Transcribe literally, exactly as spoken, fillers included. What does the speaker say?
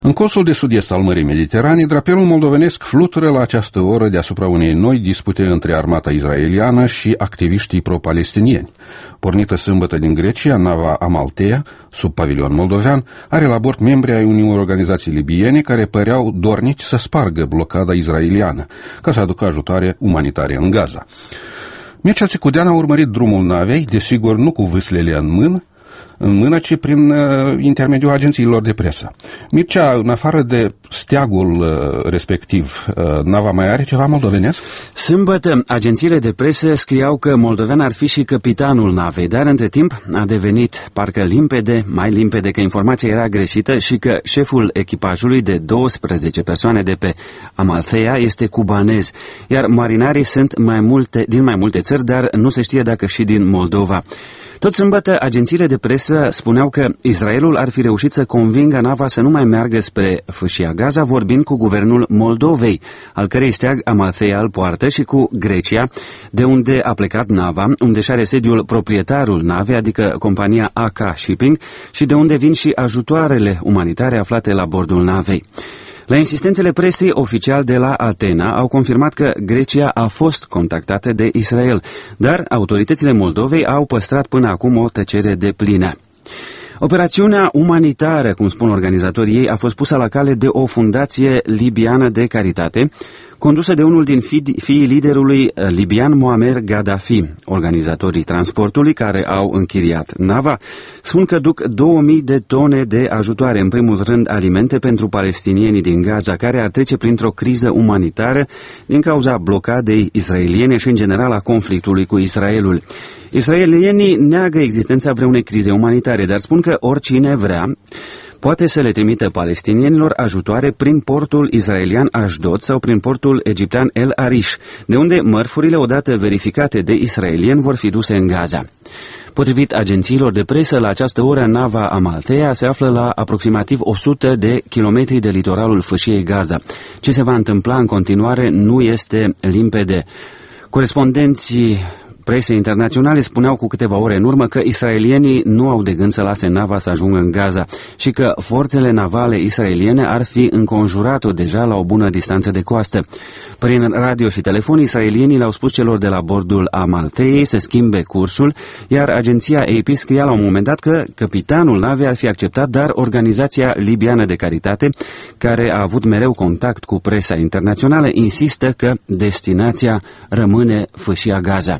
În colțul de sud-est al Mării Mediterane, drapelul moldovenesc flutură la această oră deasupra unei noi dispute între armata israeliană și activiștii pro-palestinieni. Pornită sâmbătă din Grecia, nava Amaltea, sub pavilion moldovean, are la bord membri ai unei organizații libiene care păreau dornici să spargă blocada israeliană, ca să aducă ajutoare umanitare în Gaza. Mircea Țicudean a urmărit drumul navei, desigur nu cu vâslele în mână, în mână, ci prin uh, intermediul agențiilor de presă. Mircea, în afară de steagul uh, respectiv, uh, nava mai are ceva moldovenesc? Sâmbătă, agențiile de presă scriau că moldovean ar fi și capitanul navei, dar între timp a devenit parcă limpede, mai limpede că informația era greșită și că șeful echipajului de douăsprezece persoane de pe Amalthea este cubanez, iar marinarii sunt mai multe, din mai multe țări, dar nu se știe dacă și din Moldova. Tot sâmbătă, agențiile de presă spuneau că Israelul ar fi reușit să convingă nava să nu mai meargă spre Fâșia Gaza, vorbind cu guvernul Moldovei, al cărei steag Amalthea îl poartă, și cu Grecia, de unde a plecat nava, unde și are sediul proprietarul navei, adică compania A K Shipping, și de unde vin și ajutoarele umanitare aflate la bordul navei. La insistențele presei, oficiali de la Atena au confirmat că Grecia a fost contactată de Israel, dar autoritățile Moldovei au păstrat până acum o tăcere deplină. Operațiunea umanitară, cum spun organizatorii ei, a fost pusă la cale de o fundație libiană de caritate, condusă de unul din fiii liderului libian Muammar Gaddafi. Organizatorii transportului, care au închiriat nava, spun că duc două mii de tone de ajutoare, în primul rând alimente pentru palestinienii din Gaza, care ar trece printr-o criză umanitară din cauza blocadei israeliene și, în general, a conflictului cu Israelul. Israelienii neagă existența vreunei crize umanitare, dar spun că oricine vrea poate să le trimită palestinienilor ajutoare prin portul israelian Ashdod sau prin portul egiptean El Arish, de unde mărfurile, odată verificate de israelieni, vor fi duse în Gaza. Potrivit agențiilor de presă, la această oră nava Amalthea se află la aproximativ o sută de kilometri de litoralul Fâșiei Gaza. Ce se va întâmpla în continuare nu este limpede. Corespondenții presei internaționale spuneau cu câteva ore în urmă că israelienii nu au de gând să lase nava să ajungă în Gaza și că forțele navale israeliene ar fi înconjurat-o deja la o bună distanță de coastă. Prin radio și telefon, israelienii le-au spus celor de la bordul Amaltheei să schimbe cursul, iar agenția A P scria la un moment dat că capitanul navei ar fi acceptat, dar organizația libiană de caritate, care a avut mereu contact cu presa internațională, insistă că destinația rămâne Fâșia Gaza.